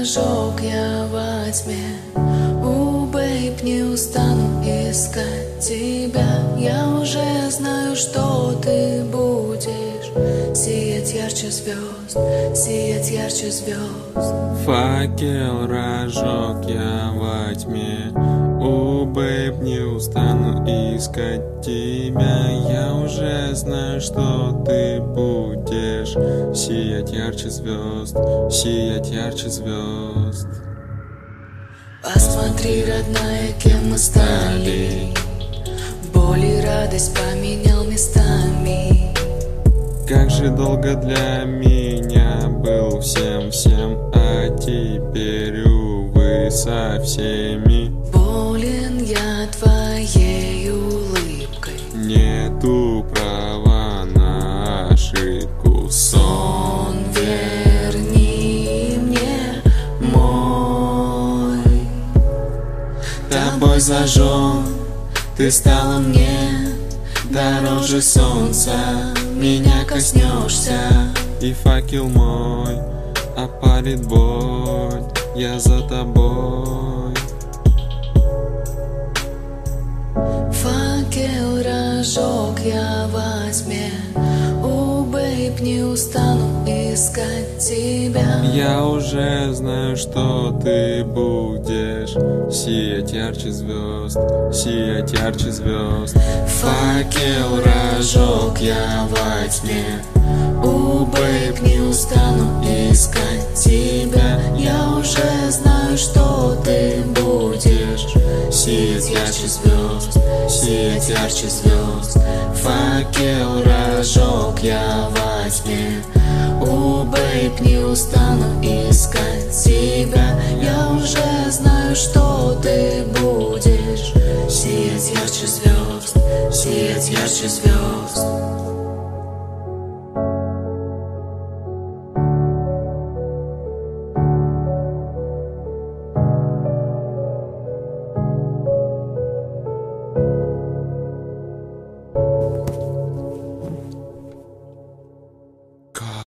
рожок, я во тьме. Бэйб, не устану искать тебя. Я уже знаю, что ты будешь сиять ярче звезд, сиять ярче звезд. Факел, рожок, я во тьме. Бэйб, не устану искать тебя. Я уже знаю, что ты будешь сиять ярче звезд, сиять ярче звезд. Посмотри, родная, кем мы стали. Боль и радость поменял местами. Как же долго для меня был всем, а теперь, увы, со всеми. Болен я твоей улыбкой. Нету права на ошибку. Сон верни мне мой. Тобой зажжен, ты стала мне дороже солнца. Меня коснешься, И факел мой опалит боль. Я за тобой. факел, рожок, я во тьме. Бэйб, не устану искать тебя. Я уже знаю, что ты будешь сиять ярче звезд, сиять ярче звезд. Факел, рожок, я во тьме. Бэйб, не устану искать тебя. Я уже знаю, что ты будешь сиять ярче звезд, сиять ярче звезд. Факел, рожок, я во тьме. Бэйб, не устану искать тебя. Я уже знаю, что ты будешь сиять ярче звезд, сиять ярче звезд.